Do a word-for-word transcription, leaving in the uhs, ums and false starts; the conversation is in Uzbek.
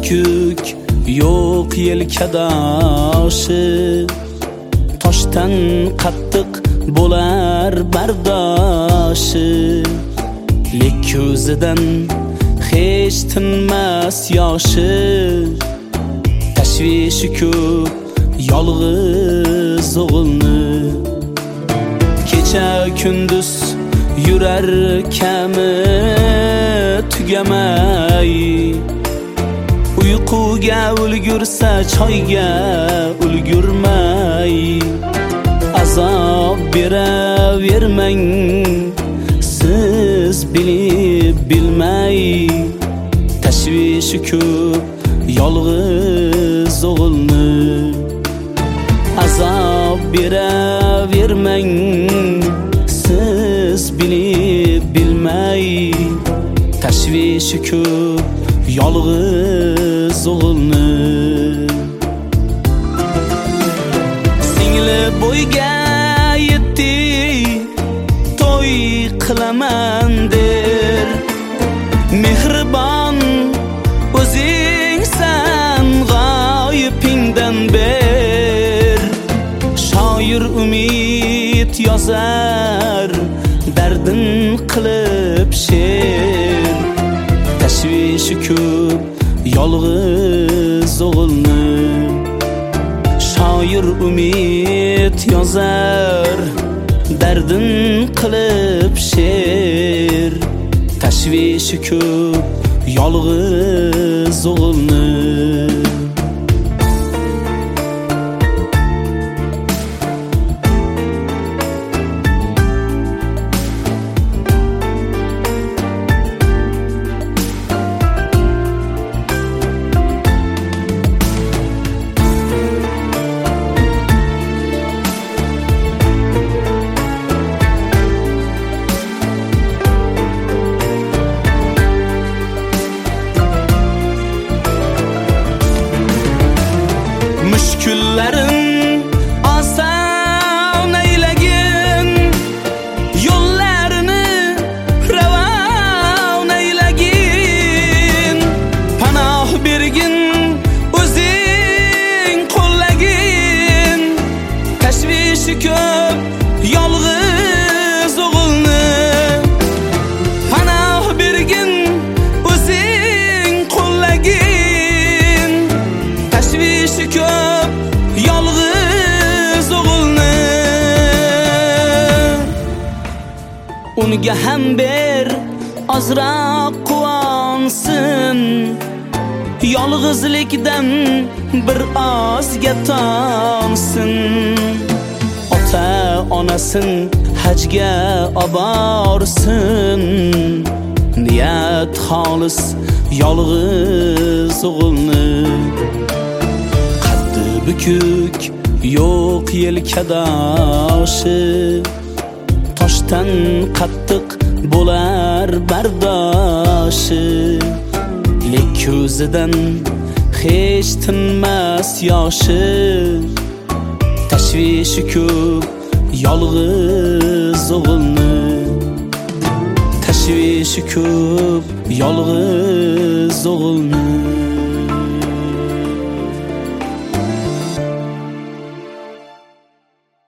bükük yo'q yelkadoshi, toshdan qattiq bo'lar bardoshi. Lek ko'zidan hech tinmas yoshi, tashvishi ko'p yolg'iz o'g'ilni. Kecha kunduz yurar kami tugamay, uyquga ulgursa choyga ulgurmay. Azob beravermang siz bilib bilmay, tashvishi ko'p yolg'iz o'g'ilni. Azob beravermang siz bilib bilmay, tashvishi ko'p yolg'iz o'g'ilni. Singli bo'yga yetdi to'y qilaman der, mehribon o'zingsan g'oyibingdan ber. Shoir umid yozar dardin qilib she'r, tashvishi ko'p yolg'iz o'g'ilni. Shoir umid yozar dardin qilib she'r, tashvishi ko'p yolg'iz o'g'ilni. Mushkullarin oson aylagin, yo'llarini ravon aylagin. Panoh bergin o'zing qo'llagin, tashvishi ko'p yolg'iz o'g'ilni. Panoh bergin o'zing qo'llagin, tashvishi ko'p yolg'iz o'g'ilni. Unga ham ber ozroq quvonsin, yolg'izlikdan bir ozga tonsin. Ota onasin hajga oborsin, niyat xolis yolg'iz o'g'ilni. Bükük yo'q yelkadoshi, toshdan qattiq bo'lar bardoshi. Lek ko'zidan hech tinmas yoshi, tashvishi ko'p yolg'iz o'g'ilni. Tashvishi ko'p yolg'iz o'g'ilni.